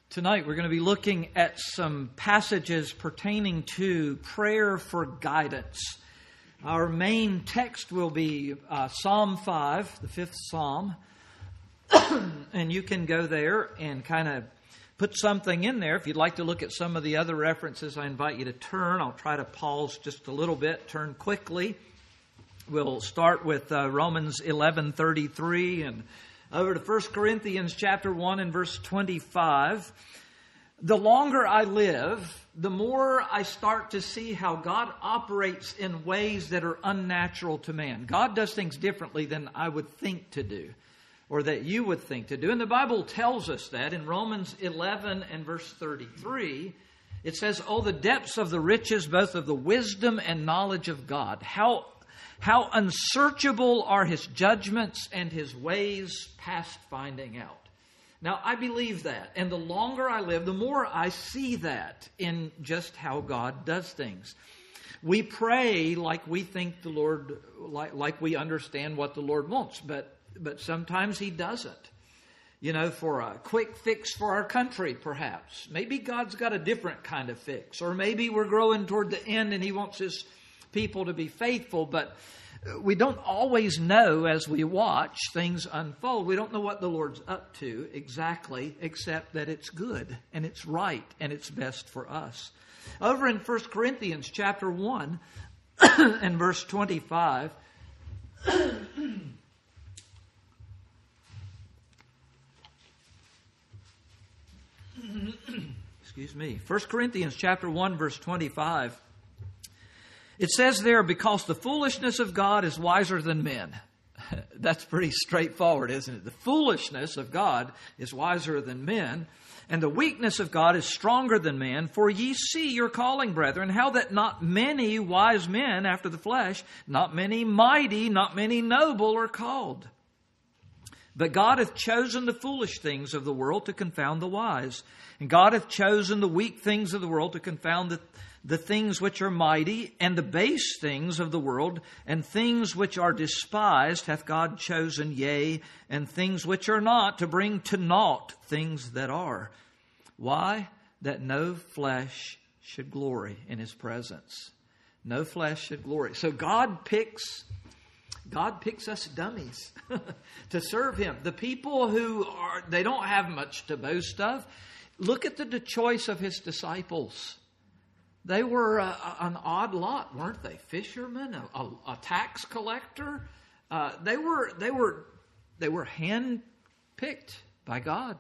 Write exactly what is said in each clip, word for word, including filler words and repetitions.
Tonight we're going to be looking at some passages pertaining to prayer for guidance. Our main text will be uh, Psalm five, the fifth Psalm. And you can go there and kind of put something in there. If you'd like to look at some of the other references, I invite you to turn. I'll try to pause just a little bit, turn quickly. We'll start with uh, Romans eleven thirty-three and over to First Corinthians chapter one and verse twenty-five. The longer I live, the more I start to see how God operates in ways that are unnatural to man. God does things differently than I would think to do, or that you would think to do. And the Bible tells us that in Romans eleven and verse thirty-three. It says, "Oh, the depths of the riches, both of the wisdom and knowledge of God. How How unsearchable are His judgments and His ways past finding out." Now, I believe that. And the longer I live, the more I see that in just how God does things. We pray like we think the Lord, like, like we understand what the Lord wants. But, but sometimes He doesn't. You know, for a quick fix for our country, perhaps. Maybe God's got a different kind of fix. Or maybe we're growing toward the end and He wants His people to be faithful, but we don't always know as we watch things unfold. We don't know what the Lord's up to exactly, except that it's good and it's right and it's best for us. Over in First Corinthians chapter one and verse twenty-five, excuse me, First Corinthians chapter one verse twenty-five, it says there, "Because the foolishness of God is wiser than men." That's pretty straightforward, isn't it? The foolishness of God is wiser than men, and the weakness of God is stronger than man. For ye see your calling, brethren, how that not many wise men after the flesh, not many mighty, not many noble are called. But God hath chosen the foolish things of the world to confound the wise. And God hath chosen the weak things of the world to confound the the things which are mighty, and the base things of the world, and things which are despised hath God chosen, yea, and things which are not, to bring to naught things that are. Why? That no flesh should glory in His presence. No flesh should glory. So God picks, God picks us dummies to serve Him. The people who are, they don't have much to boast of. Look at the choice of His disciples. They were uh, an odd lot, weren't they? Fishermen, a, a, a tax collector. Uh, they were they were they were handpicked by God,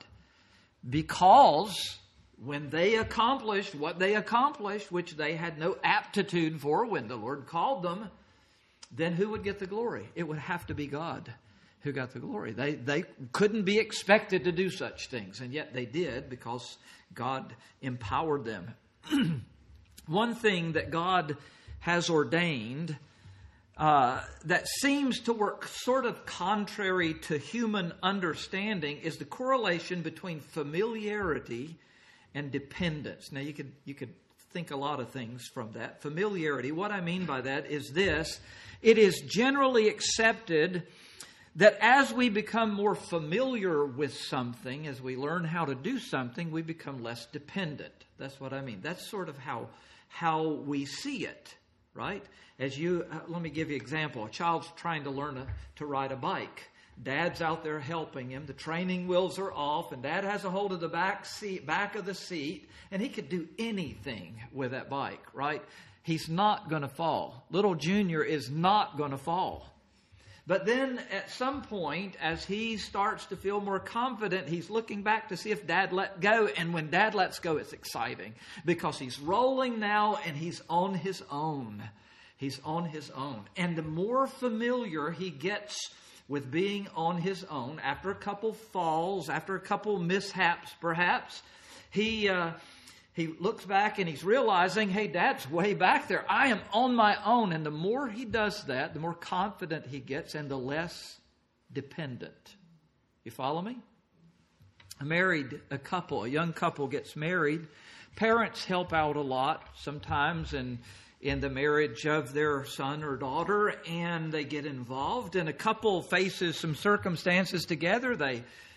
because when they accomplished what they accomplished, which they had no aptitude for when the Lord called them, then who would get the glory? It would have to be God who got the glory. They they couldn't be expected to do such things, and yet they did, because God empowered them. One thing that God has ordained uh, that seems to work sort of contrary to human understanding is the correlation between familiarity and dependence. Now, you could you could think a lot of things from that. Familiarity, what I mean by that is this: it is generally accepted that as we become more familiar with something, as we learn how to do something, we become less dependent. That's what I mean. That's sort of how how we see it, right? As you, uh, let me give you an example. A child's trying to learn a, to ride a bike. Dad's out there helping him. The training wheels are off, and Dad has a hold of the back seat, back of the seat, and he could do anything with that bike, right? He's not going to fall. Little Junior is not going to fall. But then at some point, as he starts to feel more confident, he's looking back to see if Dad let go. And when Dad lets go, it's exciting, because he's rolling now and he's on his own. He's on his own. And the more familiar he gets with being on his own, after a couple falls, after a couple mishaps perhaps, he... Uh, He looks back and he's realizing, hey, Dad's way back there. I am on my own. And the more he does that, the more confident he gets and the less dependent. You follow me? A married a couple, a young couple gets married. Parents help out a lot sometimes in, in the marriage of their son or daughter, and they get involved. And a couple faces some circumstances together. They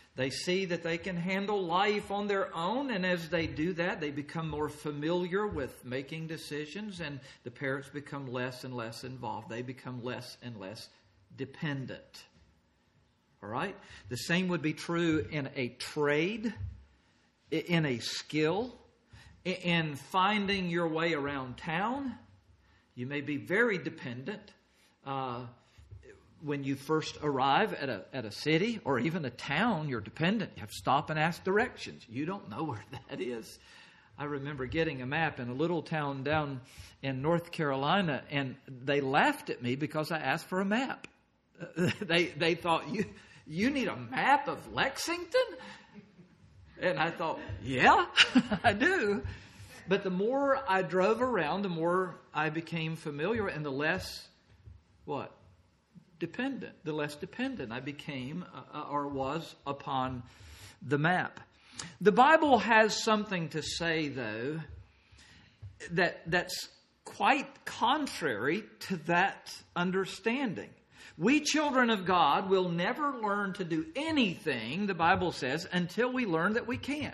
They see that they can handle life on their own, and as they do that, they become more familiar with making decisions, and the parents become less and less involved. They become less and less dependent. All right? The same would be true in a trade, in a skill, in finding your way around town. You may be very dependent uh, when you first arrive at a at a city or even a town. You're dependent. You have to stop and ask directions. You don't know where that is. I remember getting a map in a little town down in North Carolina, and they laughed at me because I asked for a map. they they thought, you you need a map of Lexington? And I thought, yeah, I do. But the more I drove around, the more I became familiar, and the less, what? Dependent. The less dependent I became uh, or was upon the map. The Bible has something to say, though, that that's quite contrary to that understanding. We children of God will never learn to do anything, the Bible says, until we learn that we can't.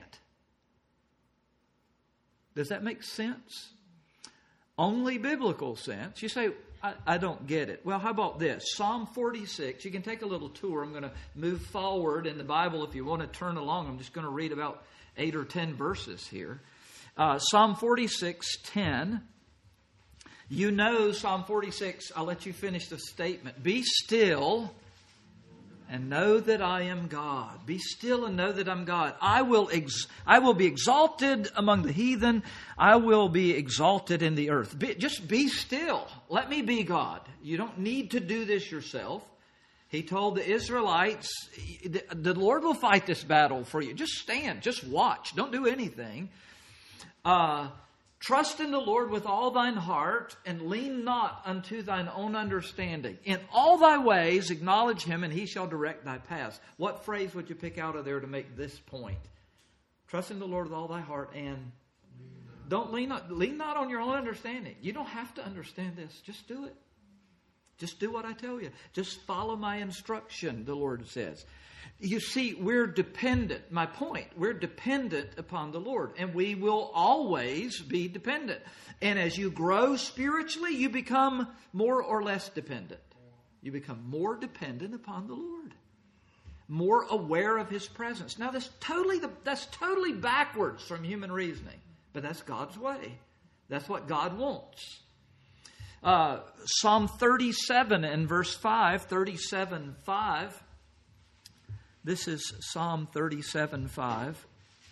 Does that make sense? Only biblical sense. You say, I, I don't get it. Well, how about this? Psalm forty-six. You can take a little tour. I'm going to move forward in the Bible. If you want to turn along, I'm just going to read about eight or ten verses here. Uh, Psalm forty-six, ten. You know Psalm forty-six, I'll let you finish the statement. Be still and know that I am God. Be still and know that I'm God. I will ex- I will be exalted among the heathen. I will be exalted in the earth. Be, just be still. Let me be God. You don't need to do this yourself. He told the Israelites, the Lord will fight this battle for you. Just stand. Just watch. Don't do anything. Uh... Trust in the Lord with all thine heart, and lean not unto thine own understanding. In all thy ways acknowledge him, and he shall direct thy paths. What phrase would you pick out of there to make this point? Trust in the Lord with all thy heart, and don't lean not, lean not on your own understanding. You don't have to understand this. Just do it. Just do what I tell you. Just follow my instruction, the Lord says. You see, we're dependent. My point, we're dependent upon the Lord, and we will always be dependent. And as you grow spiritually, you become more or less dependent. You become more dependent upon the Lord, more aware of His presence. Now, that's totally the, that's totally backwards from human reasoning, but that's God's way. That's what God wants. Uh, Psalm thirty-seven and verse five, thirty-seven five. This is Psalm thirty-seven five.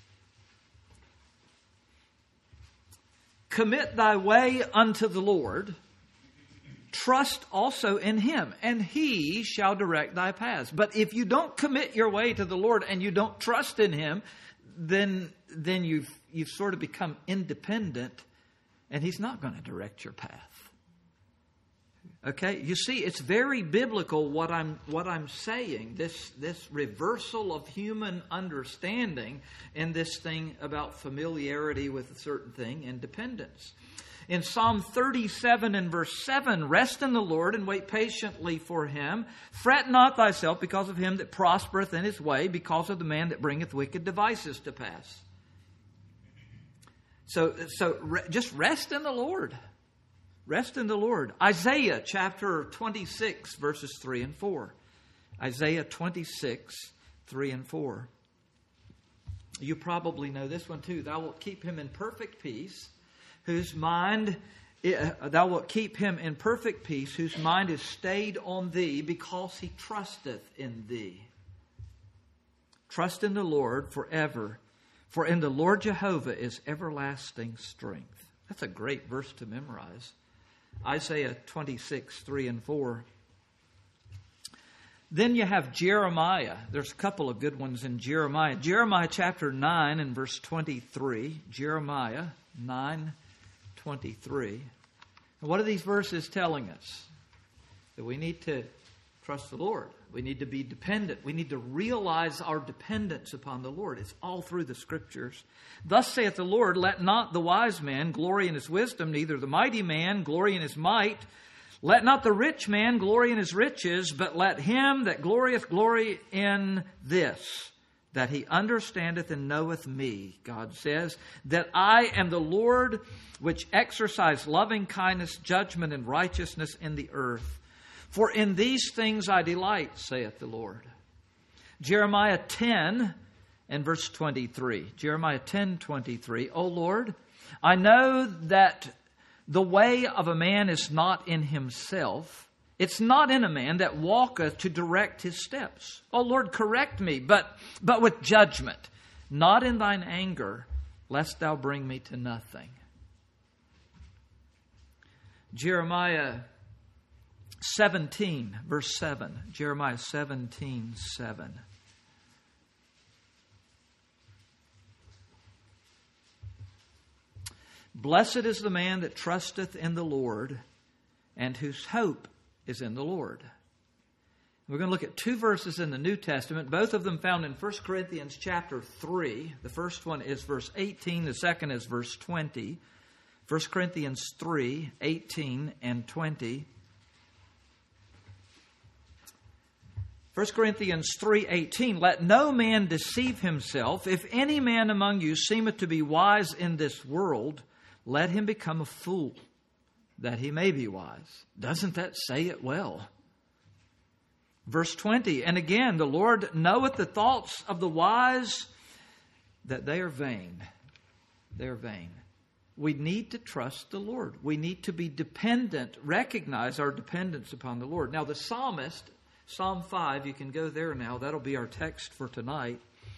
Commit thy way unto the Lord. Trust also in Him, and He shall direct thy paths. But if you don't commit your way to the Lord and you don't trust in Him, then, then you've, you've sort of become independent, and He's not going to direct your path. Okay, you see, it's very biblical what I'm what I'm saying. This this reversal of human understanding and this thing about familiarity with a certain thing and dependence. In Psalm thirty-seven and verse seven, rest in the Lord and wait patiently for Him. Fret not thyself because of him that prospereth in his way, because of the man that bringeth wicked devices to pass. So so re- just rest in the Lord. Rest in the Lord. Isaiah chapter twenty-six, verses three and four. Isaiah twenty-six, three and four. You probably know this one too. Thou wilt keep him in perfect peace, whose mind, thou wilt keep him in perfect peace, whose mind is stayed on thee, because he trusteth in thee. Trust in the Lord forever, for in the Lord Jehovah is everlasting strength. That's a great verse to memorize. Isaiah twenty-six, three and four. Then you have Jeremiah. There's a couple of good ones in Jeremiah. Jeremiah chapter nine and verse twenty-three. Jeremiah nine, twenty-three. And what are these verses telling us? That we need to trust the Lord. We need to be dependent. We need to realize our dependence upon the Lord. It's all through the Scriptures. Thus saith the Lord, let not the wise man glory in his wisdom, neither the mighty man glory in his might. Let not the rich man glory in his riches, but let him that glorieth glory in this, that he understandeth and knoweth me, God says, that I am the Lord which exercise loving kindness, judgment, and righteousness in the earth. For in these things I delight, saith the Lord. Jeremiah ten and verse twenty-three. Jeremiah ten, twenty-three. O Lord, I know that the way of a man is not in himself. It's not in a man that walketh to direct his steps. O Lord, correct me, but, but with judgment, not in thine anger, lest thou bring me to nothing. Jeremiah seventeen, verse seven. Jeremiah seventeen, seven. Blessed is the man that trusteth in the Lord, and whose hope is in the Lord. We're going to look at two verses in the New Testament, both of them found in First Corinthians chapter three. The first one is verse eighteen, the second is verse twenty. First Corinthians three, eighteen and twenty. First Corinthians three, eighteen. Let no man deceive himself. If any man among you seemeth to be wise in this world, let him become a fool, that he may be wise. Doesn't that say it well? Verse twenty, and again, the Lord knoweth the thoughts of the wise, that they are vain. They are vain. We need to trust the Lord. We need to be dependent, recognize our dependence upon the Lord. Now the psalmist, Psalm five, you can go there now. That'll be our text for tonight.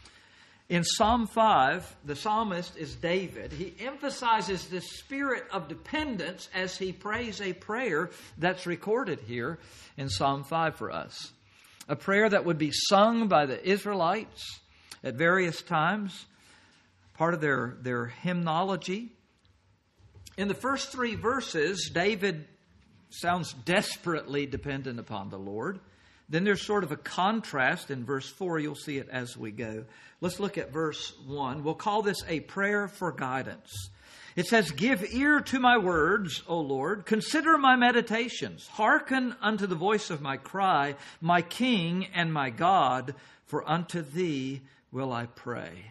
In Psalm five, the psalmist is David. He emphasizes this spirit of dependence as he prays a prayer that's recorded here in Psalm five for us. A prayer that would be sung by the Israelites at various times, part of their, their hymnology. In the first three verses, David sounds desperately dependent upon the Lord. Then there's sort of a contrast in verse four. You'll see it as we go. Let's look at verse one. We'll call this a prayer for guidance. It says, give ear to my words, O Lord. Consider my meditations. Hearken unto the voice of my cry, my King and my God, for unto thee will I pray.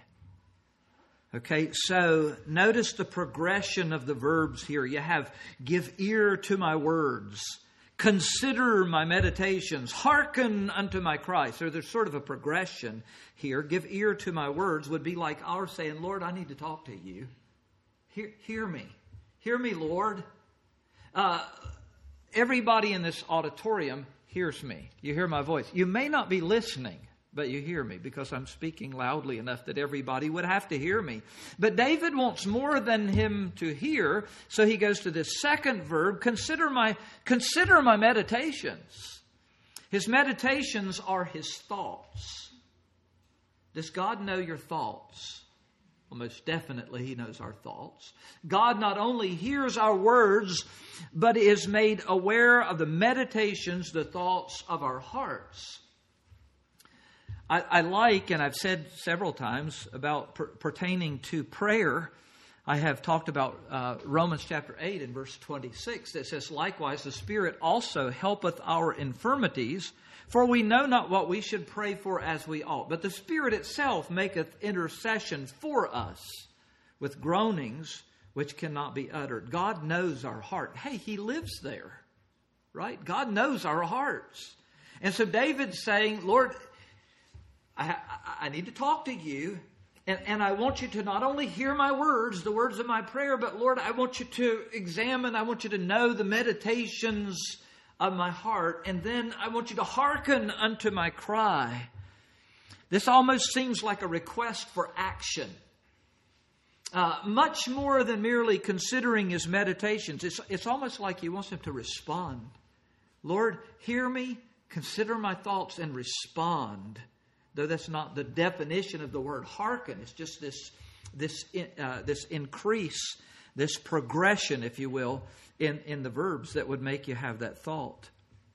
Okay, so notice the progression of the verbs here. You have give ear to my words. Consider my meditations. Hearken unto my cry. So there's sort of a progression here. Give ear to my words would be like our saying, Lord, I need to talk to you. Hear, hear me. Hear me, Lord. Uh, everybody in this auditorium hears me. You hear my voice. You may not be listening, but you hear me because I'm speaking loudly enough that everybody would have to hear me. But David wants more than him to hear, so he goes to this second verb, consider my, consider my meditations. His meditations are his thoughts. Does God know your thoughts? Well, most definitely He knows our thoughts. God not only hears our words, but is made aware of the meditations, the thoughts of our hearts. I, I like, and I've said several times about per, pertaining to prayer, I have talked about uh, Romans chapter eight and verse twenty-six that says, likewise the Spirit also helpeth our infirmities, for we know not what we should pray for as we ought. But the Spirit itself maketh intercession for us with groanings which cannot be uttered. God knows our heart. Hey, He lives there, right? God knows our hearts. And so David's saying, Lord, I, I, I need to talk to you. And, and I want you to not only hear my words, the words of my prayer, but Lord, I want you to examine, I want you to know the meditations of my heart. And then I want you to hearken unto my cry. This almost seems like a request for action. Uh, much more than merely considering his meditations. It's, it's almost like he wants him to respond. Lord, hear me, consider my thoughts, and respond. Though that's not the definition of the word hearken. It's just this, this, uh, this increase, this progression, if you will, in, in the verbs that would make you have that thought.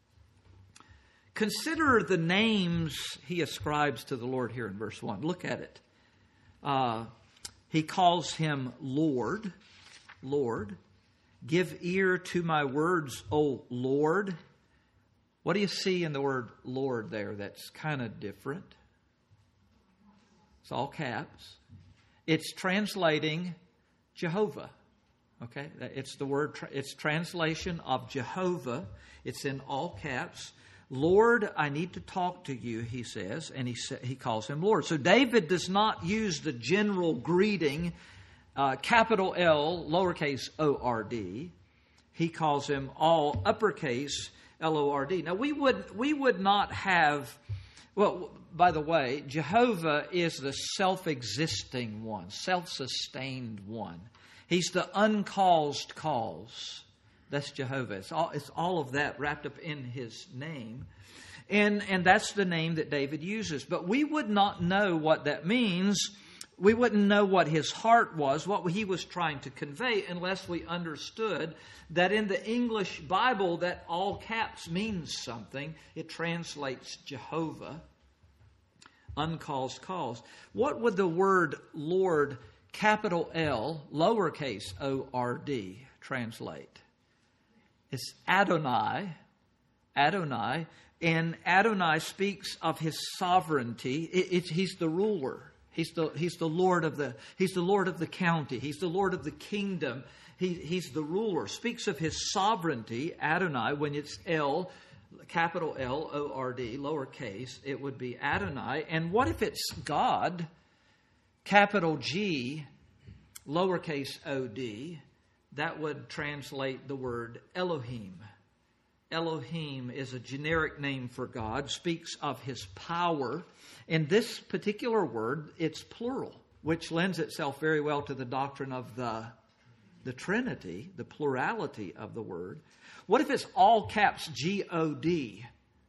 Consider the names he ascribes to the Lord here in verse one. Look at it. Uh, he calls him Lord. Lord. Give ear to my words, O Lord. What do you see in the word Lord there that's kind of different? It's all caps. It's translating Jehovah. Okay, it's the word, it's translation of Jehovah. It's in all caps. Lord, I need to talk to you, he says, and he he calls him Lord. So David does not use the general greeting, uh, capital L, lowercase O R D. He calls him all uppercase L O R D. Now we would we would not have, well, by the way, Jehovah is the self-existing one, self-sustained one. He's the uncaused cause. That's Jehovah. It's all, it's all of that wrapped up in his name. And, and that's the name that David uses. But we would not know what that means. We wouldn't know what his heart was, what he was trying to convey, unless we understood that in the English Bible that all caps means something. It translates Jehovah, uncaused cause. What would the word Lord, capital L, lowercase O R D, translate? It's Adonai, Adonai, and Adonai speaks of his sovereignty. It, it, he's the ruler. He's the he's the Lord of the he's the Lord of the county. He's the Lord of the kingdom. He he's the ruler. Speaks of his sovereignty, Adonai. When it's L, capital L O R D, lowercase, it would be Adonai. And what if it's God, capital G, lowercase O D? That would translate the word Elohim. Elohim is a generic name for God, speaks of his power. In this particular word, it's plural, which lends itself very well to the doctrine of the, the Trinity, the plurality of the word. What if it's all caps G O D?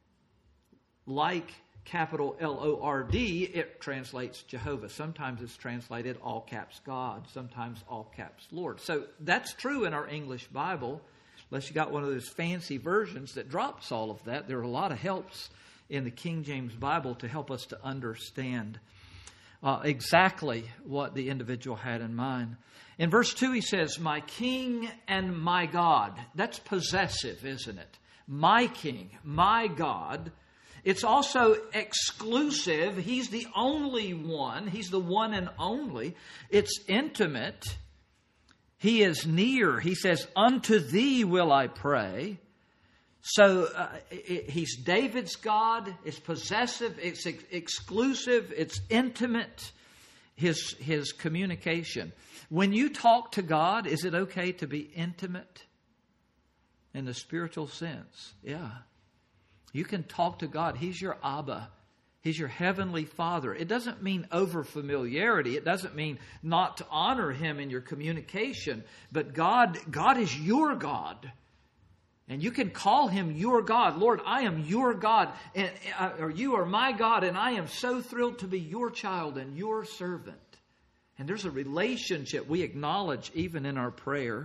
Like capital L O R D, it translates Jehovah. Sometimes it's translated all caps God, sometimes all caps Lord. So that's true in our English Bible, unless you got one of those fancy versions that drops all of that. There are a lot of helps in the King James Bible to help us to understand uh, exactly what the individual had in mind. In verse two, he says, my King and my God. That's possessive, isn't it? My King, my God. It's also exclusive. He's the only one. He's the one and only. It's intimate. He is near. He says, unto thee will I pray. So uh, it, he's David's God. It's possessive. It's ex- exclusive. It's intimate. His, his communication. When you talk to God, is it okay to be intimate in the spiritual sense? Yeah. You can talk to God. He's your Abba. He's your heavenly Father. It doesn't mean over familiarity. It doesn't mean not to honor him in your communication. But God, God is your God. And you can call him your God. Lord, I am your God. And, uh, or you are my God. And I am so thrilled to be your child and your servant. And there's a relationship we acknowledge even in our prayer.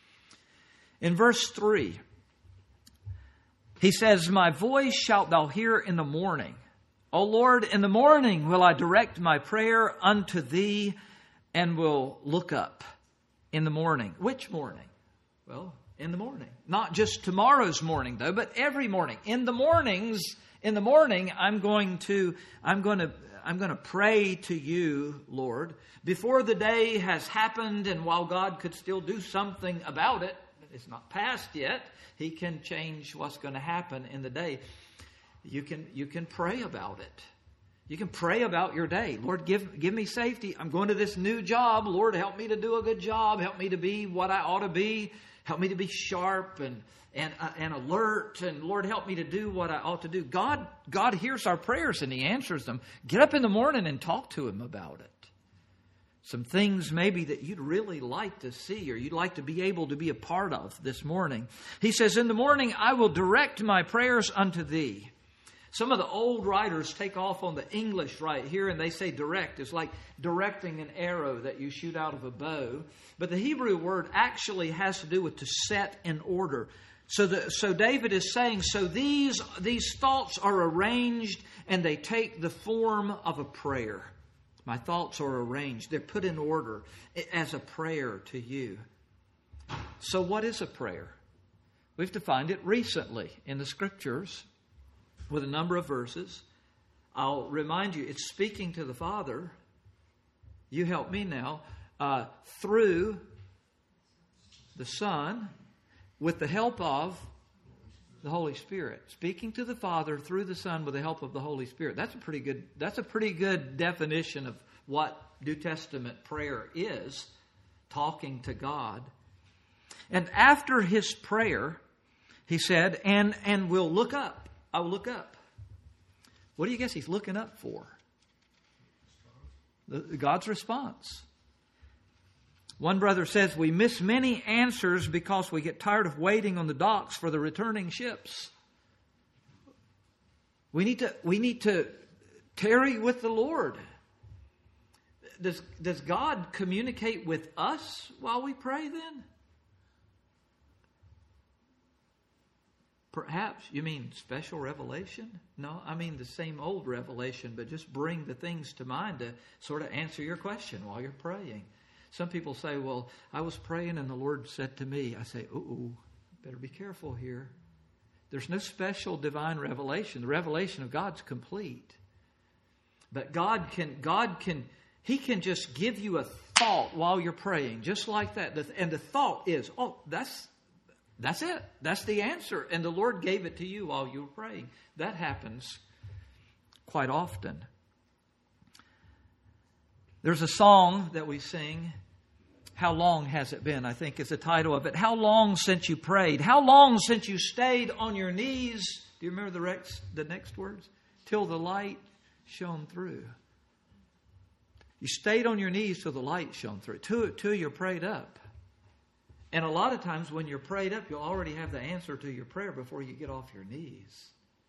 In verse three, he says, my voice shalt thou hear in the morning. O Lord, in the morning will I direct my prayer unto thee and will look up in the morning. Which morning? Well, in the morning. Not just tomorrow's morning, though, but every morning. In the mornings, in the morning, I'm going to, I'm going to, I'm going to pray to you, Lord, before the day has happened, and while God could still do something about it, it's not past yet. He can change what's going to happen in the day. You can you can pray about it. You can pray about your day. Lord, give give me safety. I'm going to this new job. Lord, help me to do a good job. Help me to be what I ought to be. Help me to be sharp and and uh, and alert. And Lord, help me to do what I ought to do. God God hears our prayers and he answers them. Get up in the morning and talk to him about it. Some things maybe that you'd really like to see or you'd like to be able to be a part of this morning. He says, in the morning I will direct my prayers unto thee. Some of the old writers take off on the English right here and they say direct. It's like directing an arrow that you shoot out of a bow. But the Hebrew word actually has to do with to set in order. So, the, so David is saying, so these, these thoughts are arranged and they take the form of a prayer. My thoughts are arranged. They're put in order as a prayer to you. So what is a prayer? We've defined it recently in the Scriptures with a number of verses. I'll remind you, it's speaking to the Father you help me now, uh, through the Son, with the help of the Holy Spirit. Speaking to the Father through the Son with the help of the Holy Spirit. That's a pretty good, that's a pretty good definition of what New Testament prayer is. Talking to God. And after his prayer, he said, and, and we'll look up. I'll look up. What do you guess he's looking up for? The, God's response. One brother says, we miss many answers because we get tired of waiting on the docks for the returning ships. We need to, we need to tarry with the Lord. Does, does God communicate with us while we pray then? Perhaps. You mean special revelation? No, I mean the same old revelation, but just bring the things to mind to sort of answer your question while you're praying. Some people say, well, I was praying and the Lord said to me, I say, ooh, better be careful here. There's no special divine revelation. The revelation of God's complete. But God can, God can, He can just give you a thought while you're praying, just like that. And the thought is, oh, that's That's it. That's the answer. And the Lord gave it to you while you were praying. That happens quite often. There's a song that we sing, How Long Has It Been, I think is the title of it. How long since you prayed? How long since you stayed on your knees? Do you remember the, rex, the next words? Till the light shone through. You stayed on your knees till the light shone through. Till, till you're prayed up. And a lot of times when you're prayed up, you'll already have the answer to your prayer before you get off your knees.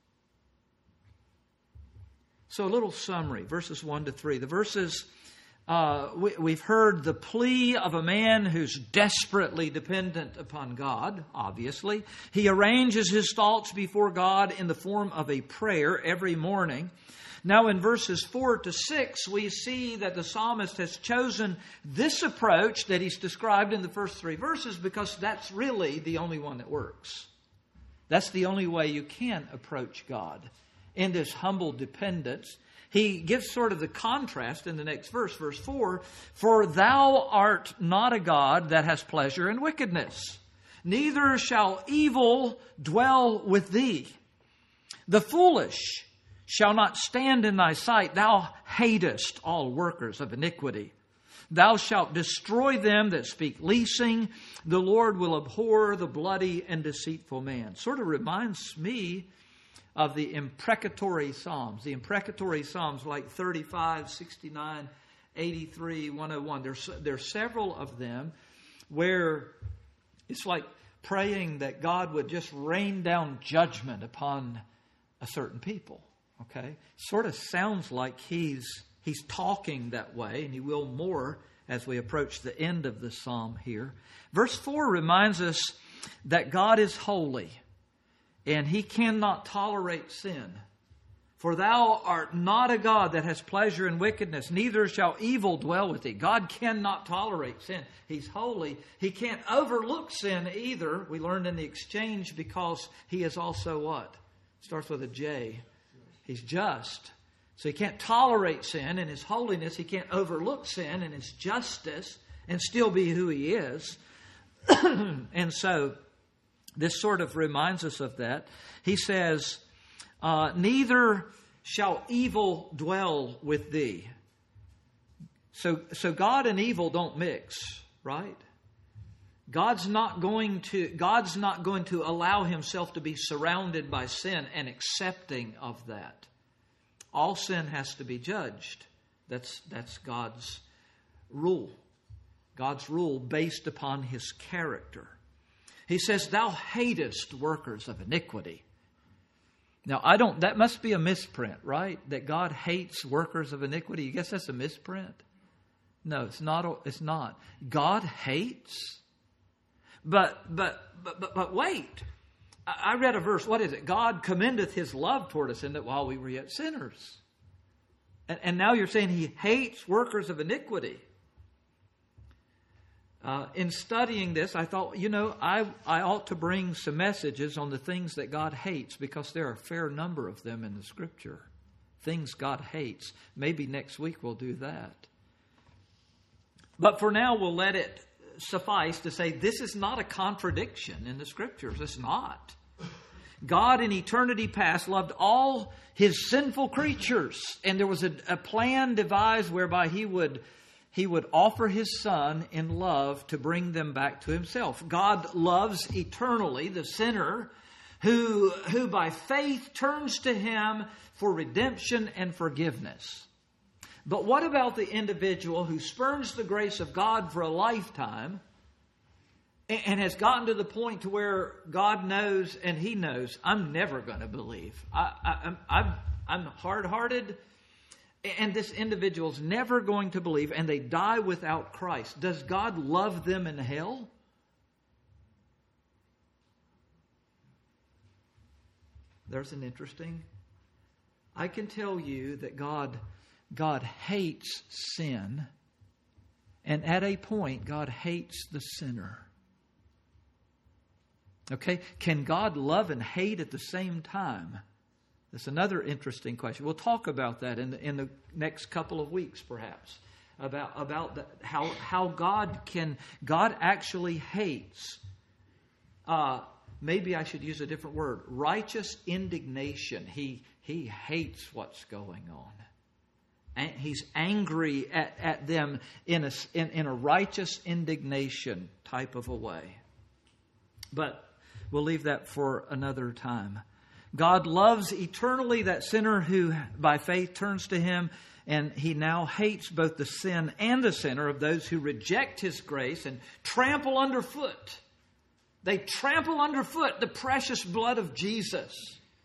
So a little summary, verses one to three. The verses, uh, we, we've heard the plea of a man who's desperately dependent upon God, obviously. He arranges his thoughts before God in the form of a prayer every morning. Now in verses four to six, we see that the psalmist has chosen this approach that he's described in the first three verses because that's really the only one that works. That's the only way you can approach God in this humble dependence. He gives sort of the contrast in the next verse, verse four, for thou art not a God that has pleasure in wickedness, neither shall evil dwell with thee. The foolish shall not stand in thy sight. Thou hatest all workers of iniquity. Thou shalt destroy them that speak leasing. The Lord will abhor the bloody and deceitful man. Sort of reminds me of the imprecatory Psalms. The imprecatory Psalms like thirty-five, sixty-nine, eighty-three, one oh one. There's, there's several of them where it's like praying that God would just rain down judgment upon a certain people. Okay, sort of sounds like he's he's talking that way, and he will more as we approach the end of the psalm here. Verse four reminds us that God is holy, and He cannot tolerate sin. For thou art not a God that has pleasure in wickedness, neither shall evil dwell with thee. God cannot tolerate sin. He's holy. He can't overlook sin either. We learned in the exchange because He is also what? Starts with a J. He's just. So He can't tolerate sin in His holiness. He can't overlook sin in His justice and still be who He is. And so this sort of reminds us of that. He says, uh, neither shall evil dwell with thee. So, so God and evil don't mix, right? God's not going to, God's not going to allow Himself to be surrounded by sin and accepting of that. All sin has to be judged. That's, that's God's rule. God's rule based upon His character. He says, thou hatest workers of iniquity. Now, I don't, that must be a misprint, right? That God hates workers of iniquity. You guess that's a misprint? No, it's not, it's not. God hates. But, but, but, but, but wait. I read a verse. What is it? God commendeth His love toward us in that while we were yet sinners. And, and now you're saying He hates workers of iniquity. Uh, in studying this, I thought, you know, I, I ought to bring some messages on the things that God hates because there are a fair number of them in the Scripture. Things God hates. Maybe next week we'll do that. But for now, we'll let it suffice to say this is not a contradiction in the Scriptures. It's not. God in eternity past loved all His sinful creatures. And there was a, a plan devised whereby He would, he would offer His Son in love to bring them back to Himself. God loves eternally the sinner who, who by faith turns to Him for redemption and forgiveness. But what about the individual who spurns the grace of God for a lifetime and has gotten to the point to where God knows and He knows, I'm never going to believe. I, I, I'm, I'm, I'm hard-hearted, and this individual's never going to believe, and they die without Christ. Does God love them in hell? There's an interesting... I can tell you that God... God hates sin, and at a point, God hates the sinner. Okay? Can God love and hate at the same time? That's another interesting question. We'll talk about that in the, in the next couple of weeks, perhaps, about about the, how how God can God actually hates. Uh, maybe I should use a different word. Righteous indignation. He he hates what's going on. And he's angry at, at them in a, in, in a righteous indignation type of a way. But we'll leave that for another time. God loves eternally that sinner who by faith turns to Him, and He now hates both the sin and the sinner of those who reject His grace and trample underfoot. They trample underfoot the precious blood of Jesus.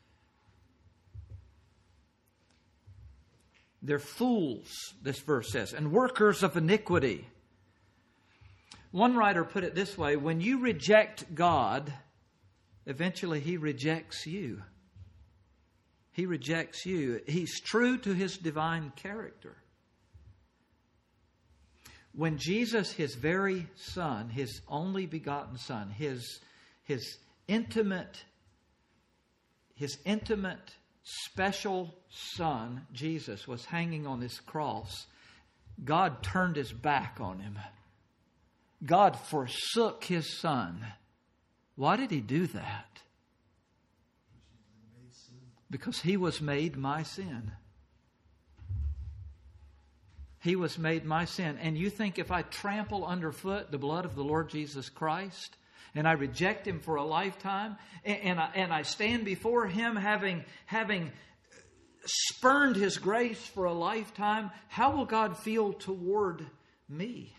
They're fools, this verse says, and workers of iniquity. One writer put it this way: when you reject God, eventually He rejects you. He rejects you. He's true to His divine character. When Jesus, His very Son, His only begotten Son, His, his intimate, His intimate special Son, Jesus, was hanging on this cross, God turned His back on Him. God forsook His Son. Why did He do that? Because He was made my sin. He was made my sin. And you think if I trample underfoot the blood of the Lord Jesus Christ, and I reject Him for a lifetime, and, and, I, and I stand before Him having, having spurned His grace for a lifetime, how will God feel toward me?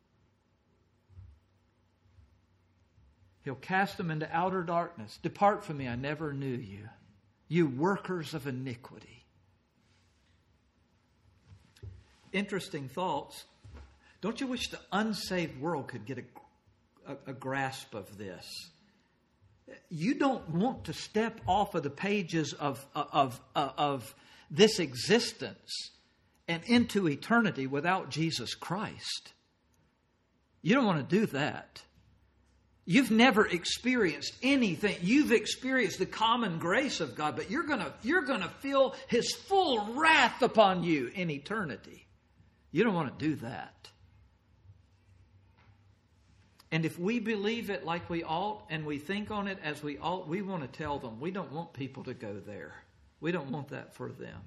He'll cast them into outer darkness. Depart from me, I never knew you, you workers of iniquity. Interesting thoughts. Don't you wish the unsaved world could get a A, a grasp of this? You don't want to step off of the pages of, of, of, of this existence and into eternity without Jesus Christ. You don't want to do that. You've never experienced anything. You've experienced the common grace of God, but you're gonna, you're gonna feel His full wrath upon you in eternity. You don't want to do that. And if we believe it like we ought and we think on it as we ought, we want to tell them we don't want people to go there. We don't want that for them.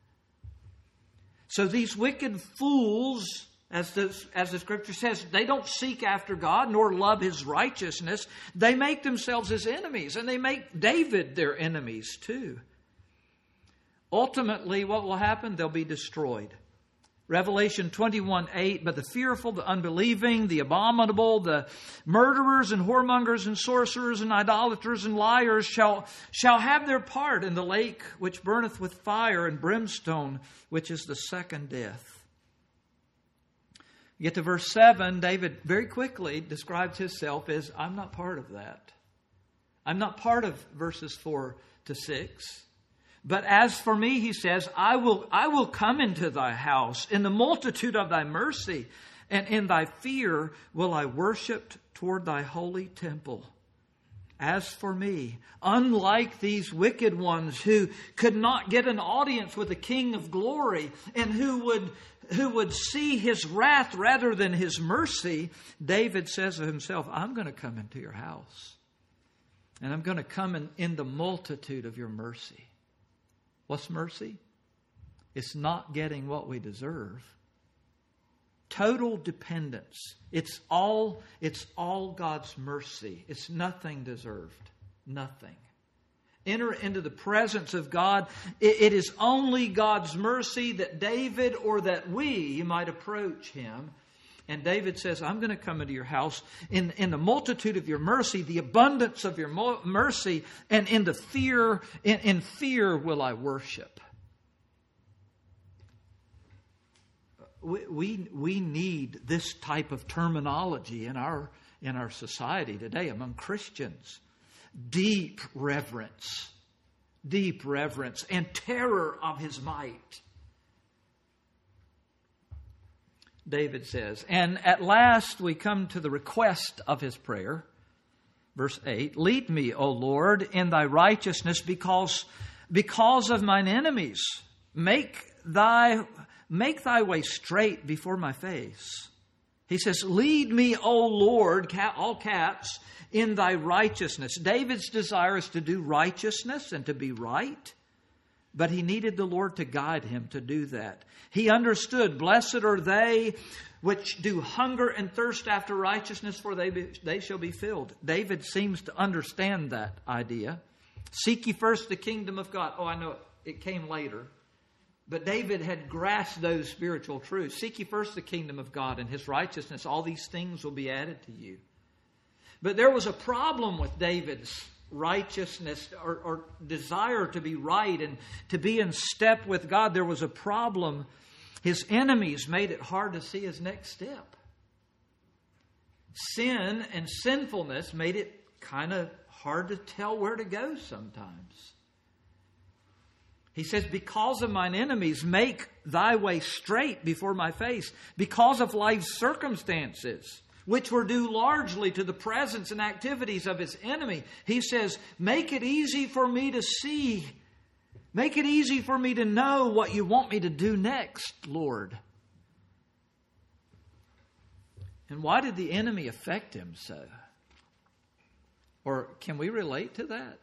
So these wicked fools, as the, as the Scripture says, they don't seek after God nor love His righteousness. They make themselves His enemies, and they make David their enemies too. Ultimately, what will happen? They'll be destroyed. Revelation twenty-one eight, but the fearful, the unbelieving, the abominable, the murderers and whoremongers and sorcerers and idolaters and liars shall, shall have their part in the lake which burneth with fire and brimstone, which is the second death. You get to verse seven, David very quickly describes himself as, I'm not part of that. I'm not part of verses four to six. But as for me, he says, I will, I will come into thy house in the multitude of thy mercy, and in thy fear will I worship toward thy holy temple. As for me, unlike these wicked ones who could not get an audience with the King of glory, and who would, who would see his wrath rather than his mercy, David says of himself, I'm going to come into your house. And I'm going to come in, in the multitude of your mercy. What's mercy? It's not getting what we deserve. Total dependence. It's all, it's all God's mercy. It's nothing deserved. Nothing. Enter into the presence of God. It, it is only God's mercy that David or that we might approach Him. And David says, I'm going to come into your house in, in the multitude of your mercy, the abundance of your mo- mercy, and in the fear, in, in fear will I worship. We, we, we need this type of terminology in our, in our society today among Christians. Deep reverence, deep reverence and terror of His might. David says, and at last we come to the request of his prayer. Verse eight, lead me, O Lord, in thy righteousness because, because of mine enemies. Make thy, make thy way straight before my face. He says, lead me, O Lord, all caps, in thy righteousness. David's desire is to do righteousness and to be right, but he needed the Lord to guide him to do that. He understood, blessed are they which do hunger and thirst after righteousness, for they, be, they shall be filled. David seems to understand that idea. Seek ye first the kingdom of God. Oh, I know it, it came later. But David had grasped those spiritual truths. Seek ye first the kingdom of God and His righteousness. All these things will be added to you. But there was a problem with David's righteousness or, or desire to be right and to be in step with God. There was a problem. His enemies made it hard to see his next step. Sin and sinfulness made it kind of hard to tell where to go sometimes. He says, because of mine enemies, make thy way straight before my face. Because of life's circumstances, which were due largely to the presence and activities of his enemy, he says, make it easy for me to see. Make it easy for me to know what you want me to do next, Lord. And why did the enemy affect him so? Or can we relate to that?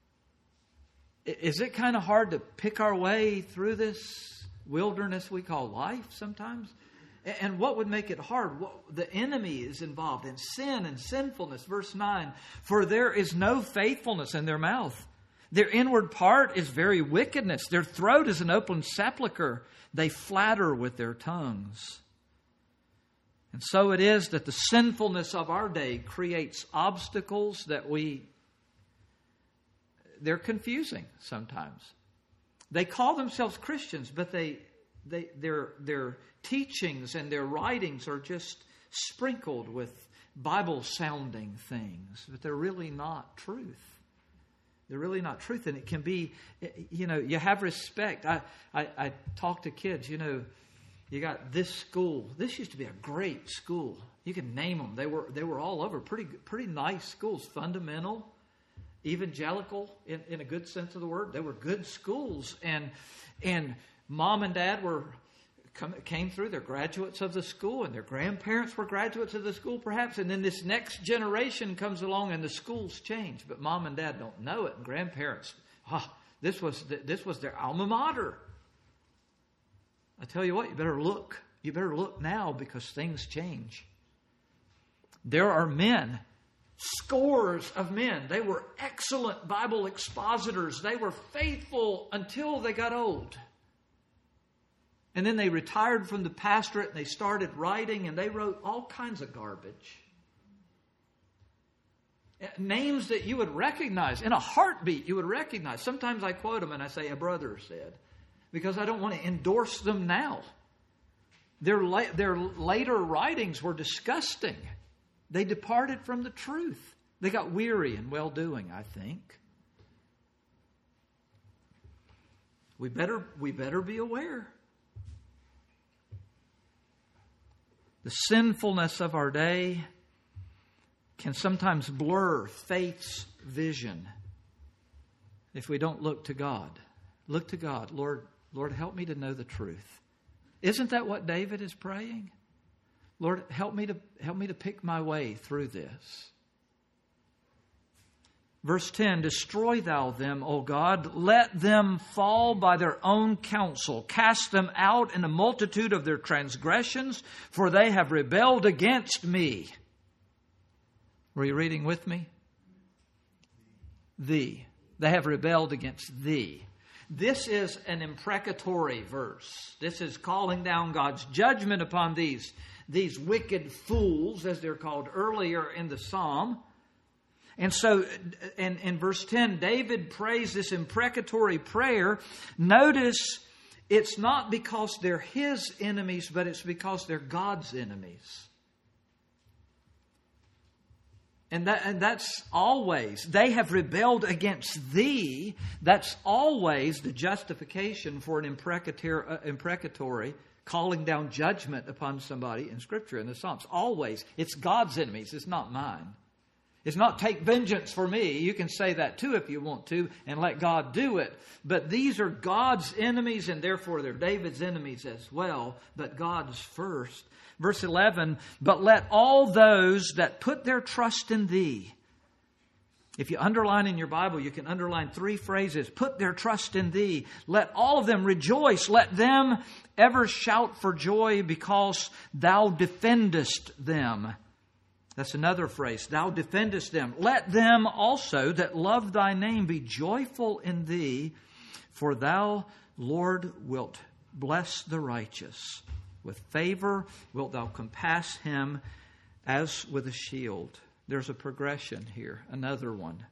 Is it kind of hard to pick our way through this wilderness we call life sometimes? And what would make it hard? The enemy is involved in sin and sinfulness. Verse nine, for there is no faithfulness in their mouth. Their inward part is very wickedness. Their throat is an open sepulchre. They flatter with their tongues. And so it is that the sinfulness of our day creates obstacles that we, they're confusing sometimes. They call themselves Christians, but they, they, their, their teachings and their writings are just sprinkled with Bible-sounding things, but they're really not truth. They're really not truth, and it can be, you know, you have respect. I, I, I talk to kids, you know, you got this school. This used to be a great school. You can name them. They were they were all over. Pretty pretty nice schools. Fundamental, evangelical in, in a good sense of the word. They were good schools, and and mom and dad were come, came through. They're graduates of the school, and their grandparents were graduates of the school, perhaps. And then this next generation comes along, and the schools change, but mom and dad don't know it. And grandparents, ah, this was this was their alma mater. I tell you what, you better look. You better look now because things change. There are men, scores of men. They were excellent Bible expositors. They were faithful until they got old. And then they retired from the pastorate and they started writing, and they wrote all kinds of garbage. Names that you would recognize. In a heartbeat, you would recognize. Sometimes I quote them and I say, a brother said. Because I don't want to endorse them now. Their, la- their later writings were disgusting. They departed from the truth. They got weary in well-doing, I think. We better, we better be aware. The sinfulness of our day can sometimes blur faith's vision if we don't look to God. Look to God. Lord, Lord, help me to know the truth. Isn't that what David is praying? Lord, help me to help me to pick my way through this. Verse ten, destroy thou them, O God. Let them fall by their own counsel. Cast them out in the multitude of their transgressions, for they have rebelled against me. Were you reading with me? Thee. They have rebelled against thee. This is an imprecatory verse. This is calling down God's judgment upon these, these wicked fools, as they're called earlier in the psalm. And so in, in verse ten, David prays this imprecatory prayer. Notice it's not because they're his enemies, but it's because they're God's enemies. And, that, and that's always, they have rebelled against thee. That's always the justification for an imprecatory, uh, imprecatory calling down judgment upon somebody in Scripture, in the Psalms. Always. It's God's enemies. It's not mine. It's not take vengeance for me. You can say that too if you want to and let God do it. But these are God's enemies and therefore they're David's enemies as well. But God's first. Verse eleven, but let all those that put their trust in thee. If you underline in your Bible, you can underline three phrases. Put their trust in thee. Let all of them rejoice. Let them ever shout for joy because thou defendest them. That's another phrase. Thou defendest them. Let them also that love thy name be joyful in thee, for thou, Lord, wilt bless the righteous. With favor wilt thou compass him as with a shield. There's a progression here. Another one.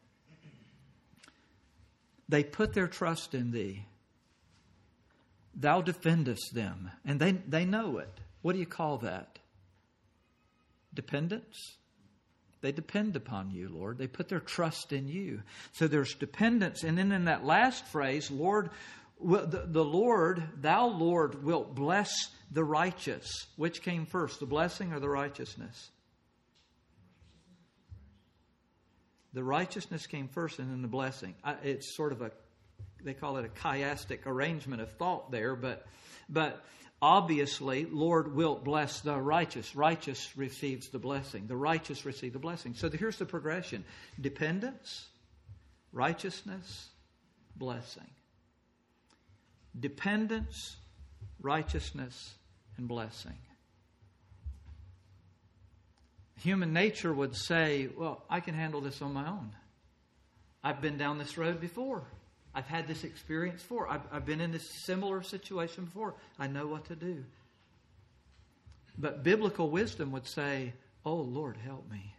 They put their trust in thee. Thou defendest them. And they, they know it. What do you call that? Dependence. They depend upon you, Lord. They put their trust in you. So there's dependence. And then in that last phrase, Lord, the, the Lord, thou Lord, wilt bless the righteous. Which came first, the blessing or the righteousness? The righteousness came first and then the blessing. It's sort of a, they call it a chiastic arrangement of thought there, but but obviously, Lord wilt bless the righteous. Righteous receives the blessing. The righteous receive the blessing. So here's the progression. Dependence, righteousness, blessing. Dependence, righteousness, and blessing. Human nature would say, well, I can handle this on my own. I've been down this road before. I've had this experience before. I've, I've been in this similar situation before. I know what to do. But biblical wisdom would say, oh, Lord, help me.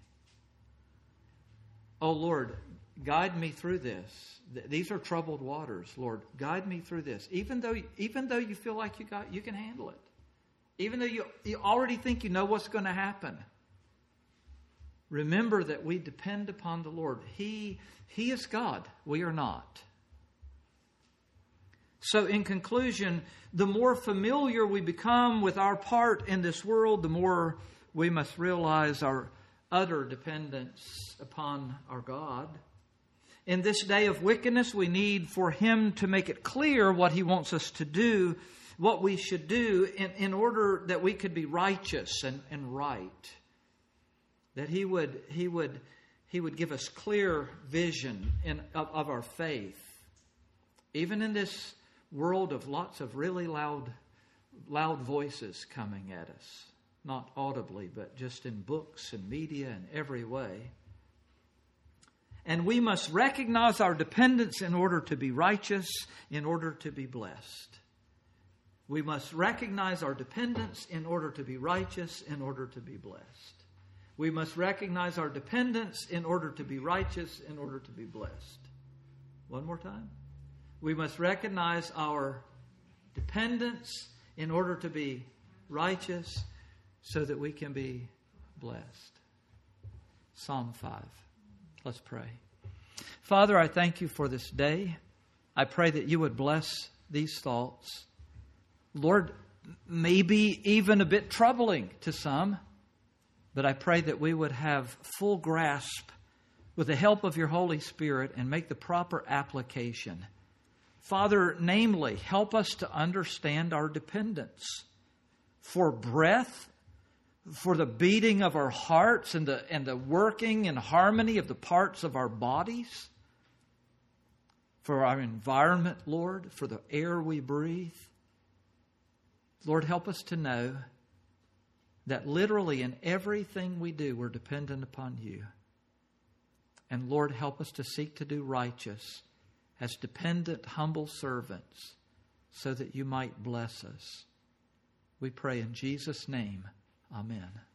Oh, Lord, guide me through this. These are troubled waters, Lord. Guide me through this. Even though, even though you feel like you got, you can handle it. Even though you, you already think you know what's going to happen. Remember that we depend upon the Lord. He, He is God. We are not. So in conclusion, the more familiar we become with our part in this world, the more we must realize our utter dependence upon our God. In this day of wickedness, we need for Him to make it clear what He wants us to do, what we should do in, in order that we could be righteous and, and right. That He would He would He would give us clear vision in, of, of our faith. Even in this world of lots of really loud loud voices coming at us. Not audibly, but just in books and media and every way. And we must recognize our dependence in order to be righteous, in order to be blessed. We must recognize our dependence in order to be righteous, in order to be blessed. We must recognize our dependence in order to be righteous, in order to be blessed. One more time. We must recognize our dependence in order to be righteous so that we can be blessed. Psalm five. Let's pray. Father, I thank you for this day. I pray that you would bless these thoughts. Lord, maybe even a bit troubling to some, but I pray that we would have full grasp with the help of your Holy Spirit and make the proper application. Father, namely, help us to understand our dependence. for breath, for the beating of our hearts and the, and the working and harmony of the parts of our bodies, for our environment, Lord, for the air we breathe. Lord, help us to know that literally in everything we do, we're dependent upon You. And Lord, help us to seek to do righteous as dependent, humble servants so that You might bless us. We pray in Jesus' name. Amen.